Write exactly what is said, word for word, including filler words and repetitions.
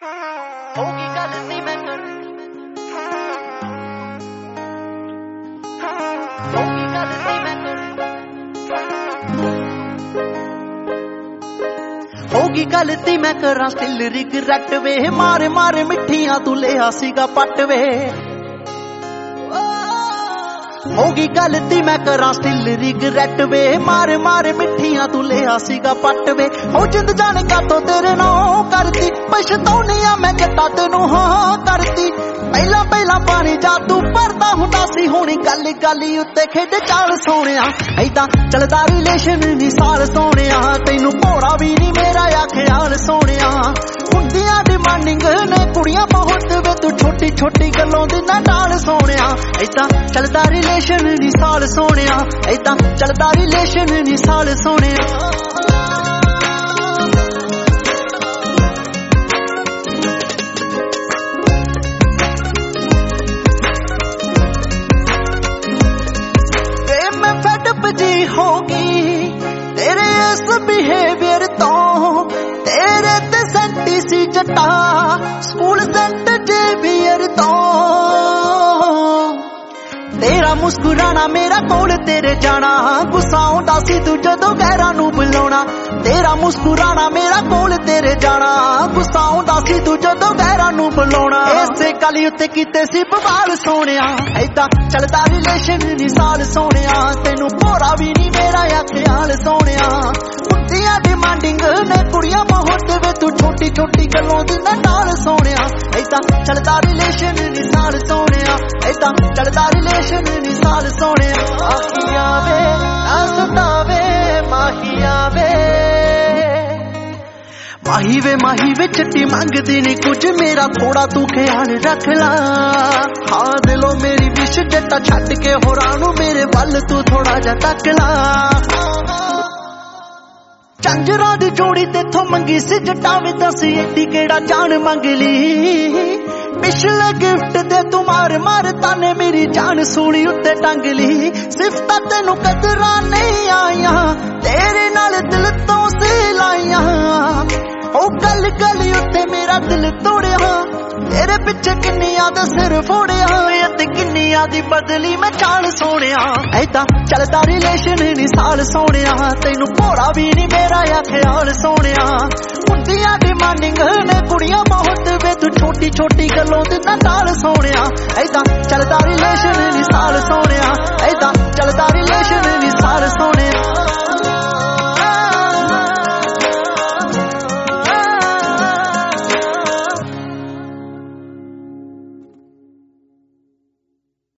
ਹੋਗੀ ਗੱਲ ਨੀ ਮੈਂ ਕਰ ਹੋਗੀ ਗੱਲ ਨੀ ਮੈਂ ਕਰ ਹੋਗੀ ਗੱਲ ਤੀ ਮੈਂ ਕਰਾਂ ਸਟਿਲ ਰਿਗਰੈਟ ਵੇ ਮਾਰੇ ਮਾਰੇ ਮਿੱਠੀਆਂ ਤੂੰ ਲਿਆ ਸੀਗਾ ਪੱਟ ਵੇ ਹੋਗੀ ਗੱਲ ਤੀ ਮੈਂ ਕਰਾਂ ਸਟਿਲ ਰਿਗਰੈਟ ਵੇ ਮਾਰੇ ਮਾਰੇ ਮਿੱਠੀਆਂ ਤੂੰ ਲਿਆ ਸੀਗਾ ਪੱਟ ਵੇ ਹੋ ਜਿੰਦ ਜਾਣੇ ਕਾਤੋਂ ਤੇਰੇ ਨਾਲ ਕਰਤੀ ਪਛਤਾਉਣੀ ਆ ਮੈਂ ਜੱਟਾ ਤੈਨੂੰ ਹਾਂ ਕਰਤੀ ਪਹਿਲਾਂ ਪਹਿਲਾਂ ਪਾਣੀ ਜਾ ਤੂੰ ਭਰਦਾ ਹੁੰਦਾ ਸੀ ਹੁਣੀ ਗੱਲ ਗਾਲੀ ਉੱਤੇ ਖੇਡ ਚਾਲ ਸੋਹਣਿਆ ਐਦਾਂ ਚੱਲਦਾ ਰਿਲੇਸ਼ਨ ਨੀ ਸਾਲ ਸੋਹਣਿਆ ਤੈਨੂੰ ਭੋਰਾ ਵੀ ਨੀ ਮੇਰਾ ਆ ਖਿਆਲ ਸੋਹਣਿਆ ਹੁੰਦੀਆਂ ਡਿਮਾਂਡਿੰਗ ਨੇ ਕੁੜੀਆਂ ਬਹੁਤ ਵੇ ਤੂੰ ਛੋਟੀ ਛੋਟੀ ਗੱਲੋਂ ਦੀ ਨਾ ਡਾਲ ਸੋਹਣਿਆ ਐਦਾਂ ਚੱਲਦਾ ਰਿਲੇਸ਼ਨ ਨੀ ਸਾਲ ਸੋਹਣਿਆ ਐਦਾਂ ਚੱਲਦਾ ਰਿਲੇਸ਼ਨ ਨੀ ਸਾਲ ਸੋਹਣਿਆ ਜੀ ਹੋਗੀ ਤੇਰੇ ਇਸ ਬਿਹੇਵੀਅਰ ਤੋਂ ਤੇਰੇ ਤੇ ਸੈਂਟੀ ਸੀ ਜੱਟਾ ਸਕੂਲ ਸੈਂਟ ਜੇਵੀਅਰ ਤੋਂ ਤੇਰਾ ਮੁਸਕਰਾਣਾ ਮੇਰਾ ਕੋਲ ਤੇਰੇ ਜਾਣਾ ਗੁੱਸਾ ਆਉਂਦਾ ਸੀ ਤੂੰ ਜਦੋਂ ਗਹਿਰਾਂ ਨੂੰ ਬੁਲਾਉਣਾ ਤੇਰਾ ਮੁਸਕਰਾਣਾ ਮੇਰਾ ਕੋਲ ਤੇਰੇ ਜਾਣਾ ਗੁੱਸਾ ਆਉਂਦਾ ਸੀ ਤੂੰ ਜਦੋਂ ਗਹਿਰਾਂ ਨੂੰ ਬੁਲਾਉਣਾ ਇਸੇ ਗੱਲ ਉੱਤੇ ਕੀਤੇ ਸੀ ਬਵਾਲ ਸੋਹਣਿਆ ਐਦਾਂ ਚੱਲਦਾ ਰਿਲੇਸ਼ਨ ਨੀ ਸਾਲ ਸੋਹਣਿਆ ਤੈਨੂੰ ਭੋਰਾ ਵੀ ਨੀ ਮੇਰਾ ਆ ਖਿਆਲ ਸੋਹਣਿਆ ਹੁੰਦੀਆਂ ਡਿਮਾਂਡਿੰਗ ਨੇ ਕੁੜੀਆਂ ਬਹੁਤ ਵੇ ਤੂੰ ਛੋਟੀ ਛੋਟੀ ਗੱਲੋਂ ਦੀ ਨਾ ਡਾਲ ਸੋਹਣਿਆ ਐਦਾਂ ਚੱਲਦਾ ਰਿਲੇਸ਼ਨ ਨੀ ਸਾਲ ਸੋਹਣਿਆ ਐਦਾਂ ਚੱਲਦਾ ਰਿਲੇਸ਼ਨ ਨੀ ਸਾਲ ਸੋਹਣਿਆ ਮਾਹੀਆ ਵੇ ਨਾ ਸਤਾਵੇ ਮਾਹੀਆ ਵੇ ਮਾਹੀ ਵੇ ਮਾਹੀ ਵੇ ਚਿੱਟੀ ਮੰਗਦੀ ਨੀ ਕੁਝ ਮੇਰਾ ਥੋੜਾ ਤੂੰ ਖਿਆਲ ਰੱਖ ਲਾ ਹਾਂ ਦਿਲੋਂ ਮੇਰੀ ਵਿਸ਼ ਜੱਟਾ ਛੱਡ ਕੇ ਹੋਰਾਂ ਨੂੰ ਮੇਰੇ ਵੱਲ ਤੂੰ ਥੋੜਾ ਜਿਹਾ ਤੱਕ ਲਾ ਝਾਂਜਰਾਂ ਦੀ ਜੋੜੀ ਤੇਥੋਂ ਮੰਗੀ ਸੀ ਜੱਟਾ ਵੀ ਦੱਸੀ ਏਡੀ ਕਿਹੜਾ ਜਾਨ ਮੰਗ ਲਈ ਪਿਛਲੇ ਗਿਫਟ ਦੇ ਤੂੰ ਮਾਰ ਮਾਰ ਤਾਨੇ ਮੇਰੀ ਜਾਨ ਸੂਲੀ ਉੱਤੇ ਟੰਗ ਲਈ ਸਿਫਤਾਂ ਤੈਨੂੰ ਕਦਰਾਂ ਨਹੀਂ ਆਈਆਂ ਤੇਰੇ ਨਾਲ ਦਿਲ ਤੋਂ ਸੀ ਲਾਈਆਂ ਉਹ ਗੱਲ ਗੱਲ ਉੱਤੇ ਮੇਰਾ ਦਿਲ ਤੋੜਿਆ ਤੇਰੇ ਪਿੱਛੇ ਕਿੰਨੀਆਂ ਦਾ ਸਿਰ ਫੋੜਿਆ ਤੇ ਕਿੰਨੀਆਂ ਦੀ ਬਦਲੀ ਮੈਂ ਚਾਲ ਸੋਹਣਿਆ ਐਦਾਂ ਚੱਲਦਾ ਰਿਲੇਸ਼ਨ ਨੀ ਸਾਲ ਸੋਹਣਿਆ ਤੈਨੂੰ ਭੋਰਾ ਵੀ ਨੀ ਮੇਰਾ ਆ ਖਿਆਲ ਸੋਹਣਿਆ ਹੁੰਦੀਆਂ ਡਿਮਾਂਡਿੰਗ ਨੇ ਕੁੜੀਆਂ ਬਹੁਤ ਵੇ ਤੂੰ ਛੋਟੀ ਛੋਟੀ ਗੱਲੋਂ ਦੀ ਨਾ ਟਾਲ ਸੋਹਣਿਆ ਐਦਾਂ ਚੱਲਦਾ ਰਿਲੇਸ਼ਨ ਨੀ ਸਾਲ ਸੋਹਣਿਆ ਐਦਾਂ